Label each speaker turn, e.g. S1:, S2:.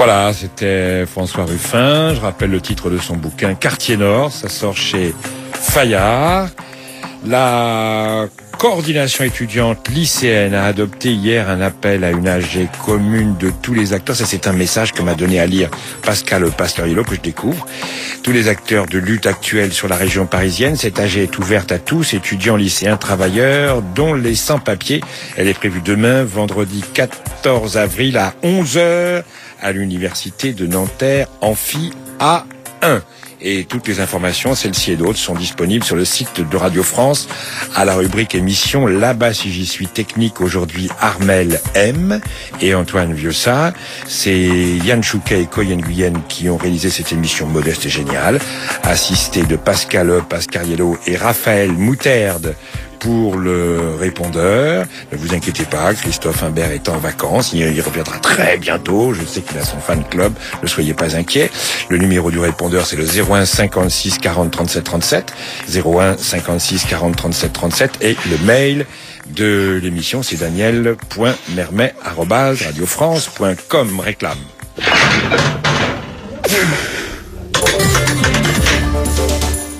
S1: Voilà, c'était François Ruffin. Je rappelle le titre de son bouquin Quartier Nord. Ça sort chez Fayard. La coordination étudiante lycéenne a adopté hier un appel à une AG commune de tous les acteurs. Ça, c'est un message que m'a donné à lire Pascal Pastoriello, que je découvre. Tous les acteurs de lutte actuelle sur la région parisienne. Cette AG est ouverte à tous, étudiants, lycéens, travailleurs, dont les sans-papiers. Elle est prévue demain, vendredi 14 avril à 11h à l'université de Nanterre, Amphi A1. Et toutes les informations, celles-ci et d'autres, sont disponibles sur le site de Radio France à la rubrique émission. Là-bas, si j'y suis technique, aujourd'hui, Armel M et Antoine Vieussat. C'est Yann Chouquet et Coyen Guyenne qui ont réalisé cette émission modeste et géniale, assistés de Pascal Pascariello et Raphaël Mouterde pour le répondeur. Ne vous inquiétez pas, Christophe Imbert est en vacances. Il reviendra très bientôt. Je sais qu'il a son fan club. Ne soyez pas inquiets. Le numéro du répondeur, c'est le 01 56 40 37 37. 01 56 40 37 37. Et le mail de l'émission, c'est daniel.mermet@radiofrance.com. Réclame.